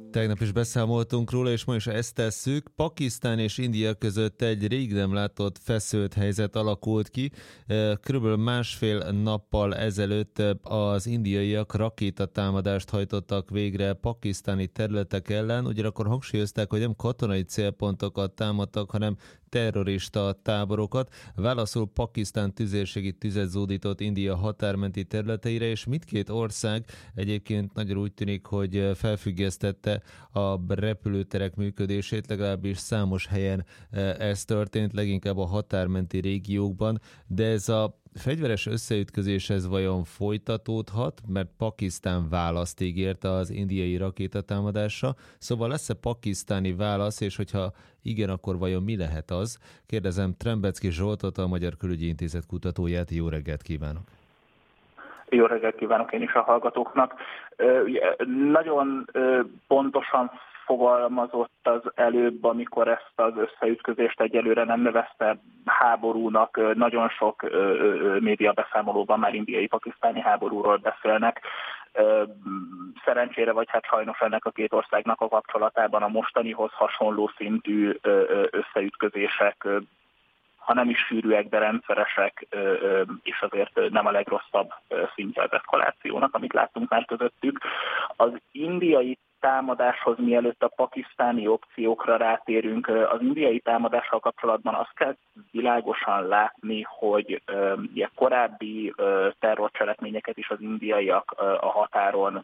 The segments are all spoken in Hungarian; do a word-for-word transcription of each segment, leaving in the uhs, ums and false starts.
Tegnap is beszámoltunk róla, és ma is ezt tesszük. Pakisztán és India között egy rég nem látott feszült helyzet alakult ki. Körülbelül másfél nappal ezelőtt az indiaiak rakétatámadást hajtottak végre pakisztáni területek ellen. Ugyanakkor hangsúlyozták, hogy nem katonai célpontokat támadtak, hanem terrorista táborokat. Válaszul Pakisztán tüzérségi tüzet zúdított India határmenti területeire, és mindkét ország egyébként nagyon úgy tűnik, hogy felfüggesztette a repülőterek működését, legalábbis számos helyen ez történt, leginkább a határmenti régiókban, de ez a fegyveres összeütközés ez vajon folytatódhat, mert Pakisztán választ ígért az indiai rakétatámadásra, szóval lesz-e pakisztáni válasz, és hogyha igen, akkor vajon mi lehet az? Kérdezem Trembecki Zsoltot, a Magyar Külügyi Intézet kutatóját. Jó reggelt kívánok! Jó reggelt kívánok én is a hallgatóknak. Nagyon pontosan fogalmazott az előbb, amikor ezt az összeütközést egyelőre nem nevezte háborúnak. Nagyon sok média beszámolóban már indiai-pakisztáni háborúról beszélnek. Szerencsére, vagy hát sajnos ennek a két országnak a kapcsolatában a mostanihoz hasonló szintű összeütközések, ha nem is sűrűek, de rendszeresek, és azért nem a legrosszabb szintje az eszkalációnak, amit láttunk már közöttük. Az indiai támadáshoz, mielőtt a pakisztáni opciókra rátérünk, az indiai támadással kapcsolatban azt kell világosan látni, hogy ugye, korábbi terrorcselekményeket is az indiaiak a határon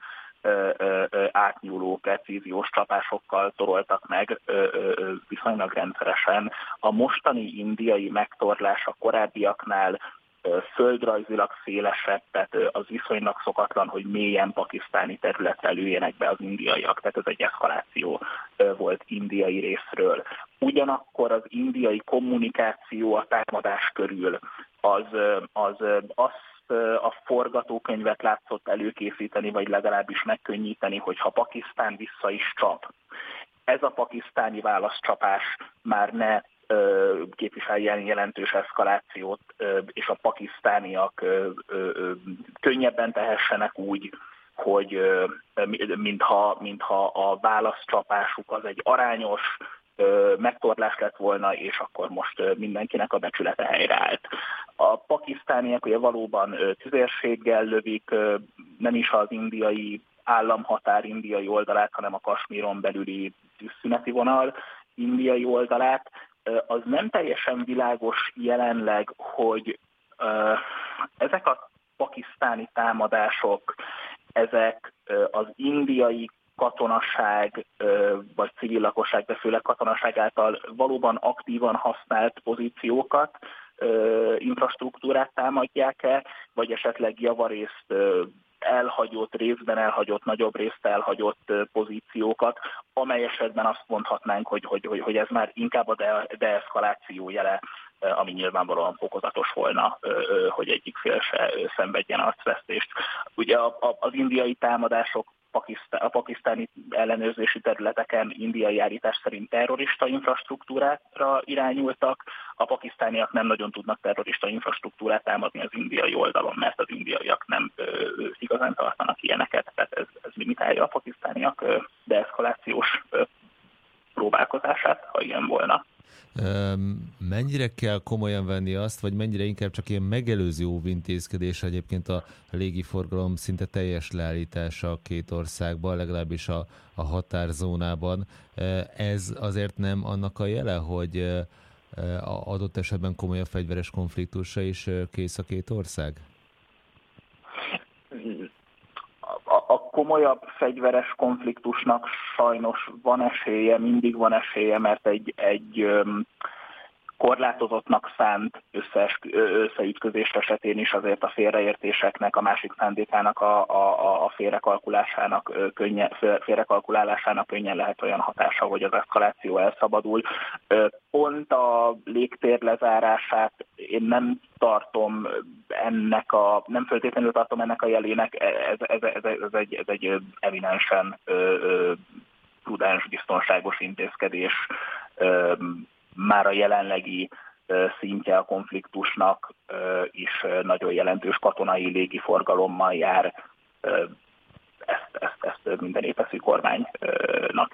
átnyúló precíziós csapásokkal toroltak meg viszonylag rendszeresen. A mostani indiai megtorlás a korábbiaknál földrajzilag szélesebb, tehát az viszonylag szokatlan, hogy mélyen pakisztáni területre lőjenek be az indiaiak, tehát ez egy eszkaláció volt indiai részről. Ugyanakkor az indiai kommunikáció a támadás körül az, az, az a forgatókönyvet látszott előkészíteni, vagy legalábbis megkönnyíteni, hogyha Pakisztán vissza is csap. Ez a pakisztáni válaszcsapás már ne képviseljen jelentős eszkalációt, és a pakisztániak könnyebben tehessenek úgy, hogy mintha, mintha a válaszcsapásuk az egy arányos megtorlás lett volna, és akkor most mindenkinek a becsülete helyreállt. A pakisztániak ugye valóban tüzérséggel lövik, nem is az indiai államhatár indiai oldalát, hanem a Kasmíron belüli tűzszüneti vonal indiai oldalát. Az nem teljesen világos jelenleg, hogy ezek a pakisztáni támadások, ezek az indiai katonaság, vagy civil lakosság, de főleg katonaság által valóban aktívan használt pozíciókat, infrastruktúrát támadják-e, vagy esetleg javarészt elhagyott, részben elhagyott, nagyobb részt elhagyott pozíciókat, amely esetben azt mondhatnánk, hogy, hogy, hogy, hogy ez már inkább a de- deeszkaláció jele, ami nyilvánvalóan fokozatos volna, hogy egyik fél se szenvedjen arcvesztést. Ugye az indiai támadások a pakisztáni ellenőrzési területeken indiai állítás szerint terrorista infrastruktúrára irányultak. A pakisztániak nem nagyon tudnak terrorista infrastruktúrát támadni az indiai oldalon, mert az indiaiak nem ö, igazán tartanak ilyeneket. Tehát ez, ez limitálja a pakisztániak deeszkalációs próbálkozását, ha ilyen volna. Mennyire kell komolyan venni azt, vagy mennyire inkább csak ilyen megelőző óvintézkedés egyébként a légiforgalom szinte teljes leállítása a két országban, legalábbis a, a határzónában. Ez azért nem annak a jele, hogy adott esetben komolyabb fegyveres konfliktusra is kész a két ország? A komolyabb fegyveres konfliktusnak sajnos van esélye, mindig van esélye, mert egy, egy korlátozottnak szánt összes, összeütközés esetén is azért a félreértéseknek, a másik szándékának a, a, a félrekalkulásának, könnyen, félrekalkulálásának könnyen lehet olyan hatása, hogy az eszkaláció elszabadul. Pont a légtér lezárását én nem tartom ennek a, nem feltétlenül tartom ennek a jelének, ez, ez, ez, ez, egy, ez egy eminensen prudens, biztonságos intézkedés, már a jelenlegi szintje a konfliktusnak is nagyon jelentős katonai légiforgalommal jár. Ezt, ezt, ezt minden épeszű kormánynak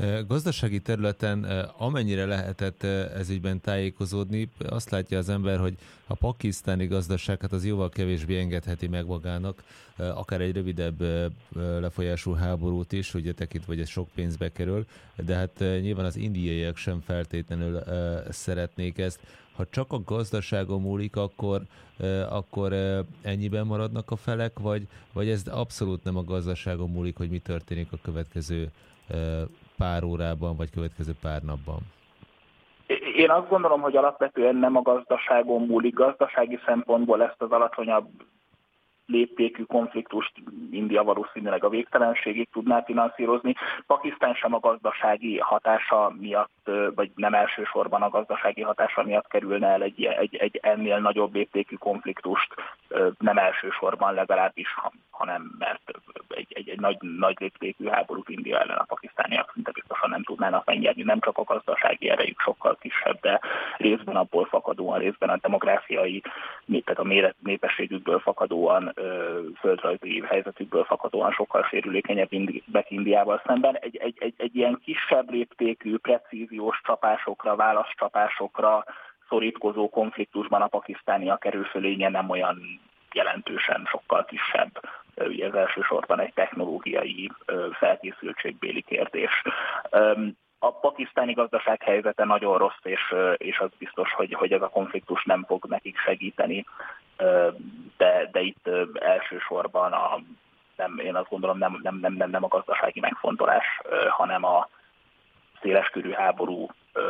Gazdasági területen amennyire lehetett ez ügyben tájékozódni, azt látja az ember, hogy a pakisztáni gazdaság hát az jóval kevésbé engedheti meg magának, akár egy rövidebb lefolyású háborút is, ugye tekintve, hogy ez sok pénzbe kerül, de hát nyilván az indiaiak sem feltétlenül szeretnék ezt. Ha csak a gazdaságon múlik, akkor, akkor ennyiben maradnak a felek, vagy, vagy ez abszolút nem a gazdaságon múlik, hogy mi történik a következő pár órában, vagy következő pár napban? Én azt gondolom, hogy alapvetően nem a gazdaságon múlik. Gazdasági szempontból ezt az alacsonyabb léptékű konfliktust India valószínűleg a végtelenségig tudná finanszírozni. Pakisztán sem a gazdasági hatása miatt, vagy nem elsősorban a gazdasági hatása miatt kerülne el egy, egy, egy ennél nagyobb léptékű konfliktust, nem elsősorban legalábbis, hanem mert egy, egy, egy nagy, nagy léptékű háborút India ellen a pakisztániak szinte biztosan nem tudnának megnyerni. Nem csak a gazdasági erejük sokkal kisebb, de részben abból fakadóan, részben a demográfiai, tehát a méret, népességükből fakadóan, földrajzi helyzetükből fakadóan sokkal sérülékenyebbek Indiával szemben. Egy, egy, egy, egy ilyen kisebb léptékű, precíziós csapásokra, válaszcsapásokra szorítkozó konfliktusban a pakisztániak erőfölénye nem olyan jelentősen sokkal kisebb. Ugye ez elsősorban egy technológiai felkészültségbéli kérdés. A pakisztáni gazdaság helyzete nagyon rossz, és, és az biztos, hogy, hogy ez a konfliktus nem fog nekik segíteni, de, de itt elsősorban a, nem, én azt gondolom nem, nem, nem, nem, nem a gazdasági megfontolás, hanem a széleskörű háború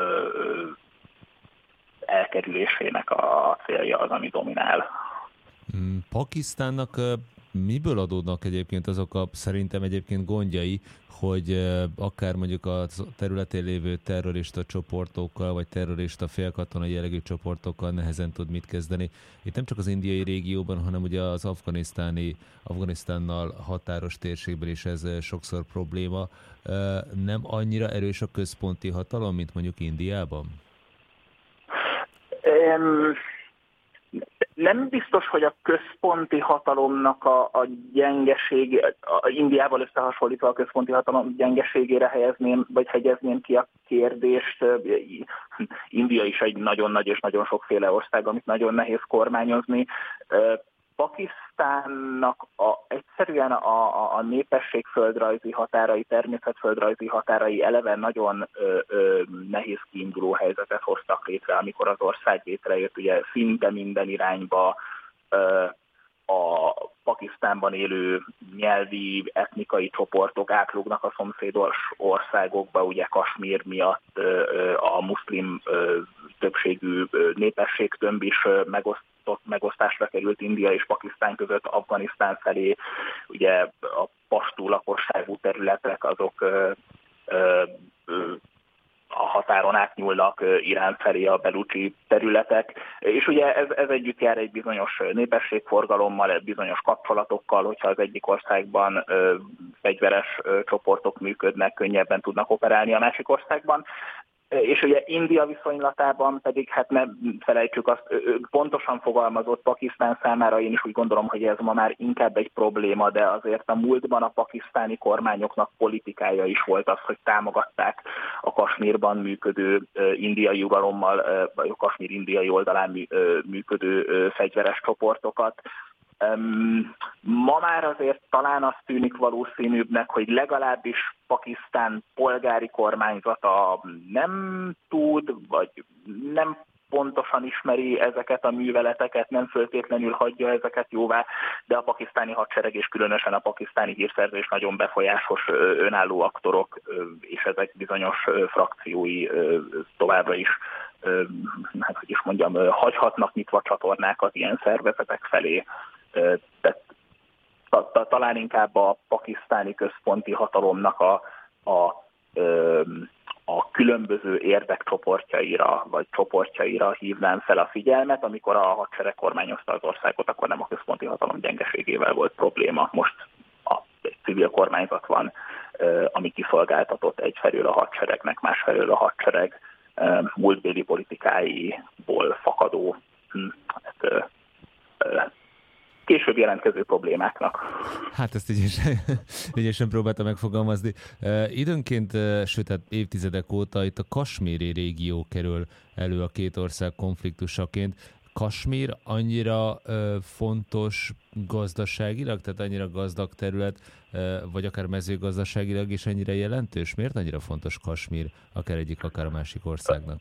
elkerülésének a célja az, ami dominál. Pakisztánnak miből adódnak egyébként azok a szerintem egyébként gondjai, hogy akár mondjuk a területén lévő terrorista csoportokkal, vagy terrorista félkatonai jellegű csoportokkal nehezen tud mit kezdeni. Itt nem csak az indiai régióban, hanem ugye az afganisztáni, Afganisztánnal határos térségben is ez sokszor probléma. Nem annyira erős a központi hatalom, mint mondjuk Indiában? Um... Nem biztos, hogy a központi hatalomnak a, a gyengeség, a Indiával összehasonlítva a központi hatalom gyengeségére helyezném, vagy hegyezném ki a kérdést. India is egy nagyon nagy és nagyon sokféle ország, amit nagyon nehéz kormányozni. Pakisztánnak a, egyszerűen a, a, a népesség földrajzi határai, természetföldrajzi határai eleve nagyon ö, ö, nehéz kiinduló helyzetet hoztak létre, amikor az ország létrejött, ugye szinte minden irányba ö, a Pakisztánban élő nyelvi, etnikai csoportok átlógnak a szomszédos országokba, ugye Kasmír miatt ö, a muszlim ö, többségű népességtömb is megoszt megosztásra került India és Pakisztán között, Afganisztán felé, ugye a pastú lakosságú területek azok ö, ö, ö, a határon átnyúlnak Irán felé a belucsi területek, és ugye ez, ez együtt jár egy bizonyos népességforgalommal, bizonyos kapcsolatokkal, hogyha az egyik országban ö, fegyveres ö, csoportok működnek, könnyebben tudnak operálni a másik országban. És ugye India viszonylatában pedig, hát nem felejtsük azt, pontosan fogalmazott Pakisztán számára, én is úgy gondolom, hogy ez ma már inkább egy probléma, de azért a múltban a pakisztáni kormányoknak politikája is volt az, hogy támogatták a Kasmírban működő indiai uralommal, vagy a Kasmír indiai oldalán működő fegyveres csoportokat. Ma már azért talán azt tűnik valószínűbbnek, hogy legalábbis Pakisztán polgári kormányzata nem tud, vagy nem pontosan ismeri ezeket a műveleteket, nem feltétlenül hagyja ezeket jóvá, de a pakisztáni hadsereg és különösen a pakisztáni hírszerzés nagyon befolyásos önálló aktorok, és ezek bizonyos frakciói továbbra is, hát hogy is mondjam, hagyhatnak nyitva csatornákat ilyen szervezetek felé. Tehát talán inkább a pakisztáni központi hatalomnak a, a, a különböző érdekcsoportjaira vagy csoportjaira hívnám fel a figyelmet. Amikor a hadsereg kormányozta az országot, akkor nem a központi hatalom gyengeségével volt probléma. Most a civil kormányzat van, ami kiszolgáltatott egyfelől a hadseregnek, másfelől a hadsereg múltbéli politikáiból fakadó hát, később jelentkező problémáknak. Hát ezt ügyesen, ügyesen próbáltam megfogalmazni. Uh, időnként, uh, sőt, hát évtizedek óta itt a kasmíri régió kerül elő a két ország konfliktusaként. Kasmír annyira uh, fontos gazdaságilag, tehát annyira gazdag terület, uh, vagy akár mezőgazdaságilag is ennyire jelentős? Miért annyira fontos Kasmír akár egyik, akár a másik országnak?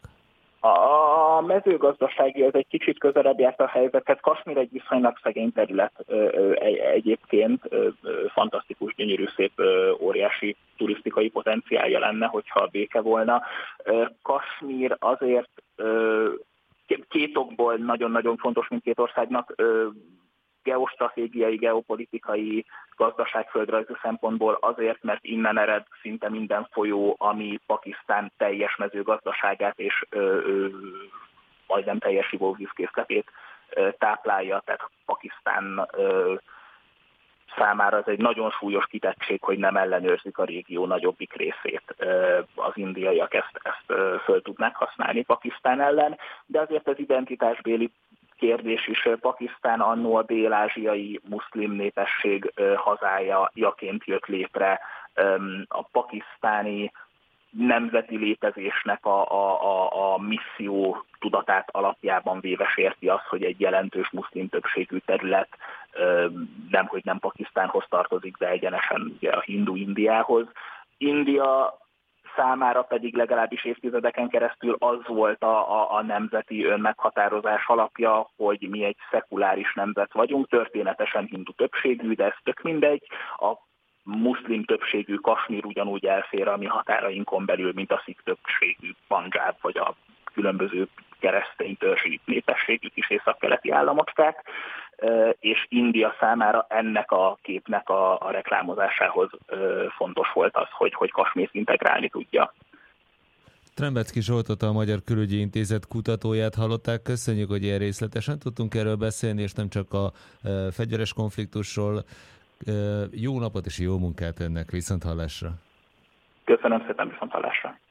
A mezőgazdasági az egy kicsit közelebb járt a helyzethez. Kasmír egy viszonylag szegény terület egyébként, fantasztikus, gyönyörű, szép, óriási turisztikai potenciálja lenne, hogyha béke volna. Kasmír azért két okból nagyon-nagyon fontos mindkét országnak, geostratégiai, geopolitikai, gazdaságföldrajzi szempontból azért, mert innen ered szinte minden folyó, ami Pakisztán teljes mezőgazdaságát és ö, ö, majdnem teljes ivóvízkészletét táplálja, tehát Pakisztán ö, számára ez egy nagyon súlyos kitettség, hogy nem ellenőrzik a régió nagyobbik részét. Az indiaiak ezt, ezt föl tudnák használni Pakisztán ellen, de azért az identitásbéli kérdés is. Pakisztán annó a dél-ázsiai muszlim népesség hazájaként jött létre. A pakisztáni nemzeti létezésnek a, a, a, a misszió tudatát alapjában véve sérti az, hogy egy jelentős muszlim többségű terület nemhogy nem Pakisztánhoz tartozik, de egyenesen ugye a hindu Indiához. India számára pedig legalábbis évtizedeken keresztül az volt a, a, a nemzeti önmeghatározás alapja, hogy mi egy szekuláris nemzet vagyunk, történetesen hindu többségű, de ez tök mindegy. A muszlim többségű Kasmír ugyanúgy elfér a mi határainkon belül, mint a szik többségű Pandzsáb, vagy a különböző keresztény törzsi népességű kis északkeleti államocskák, és India számára ennek a képnek a, a reklámozásához fontos volt az, hogy, hogy Kasmírt integrálni tudja. Trembecki Zsoltot, a Magyar Külügyi Intézet kutatóját hallották. Köszönjük, hogy ilyen részletesen tudtunk erről beszélni, és nem csak a e, fegyveres konfliktusról. E, jó napot és jó munkát ennek, viszonthallásra! Köszönöm szépen, viszonthallásra!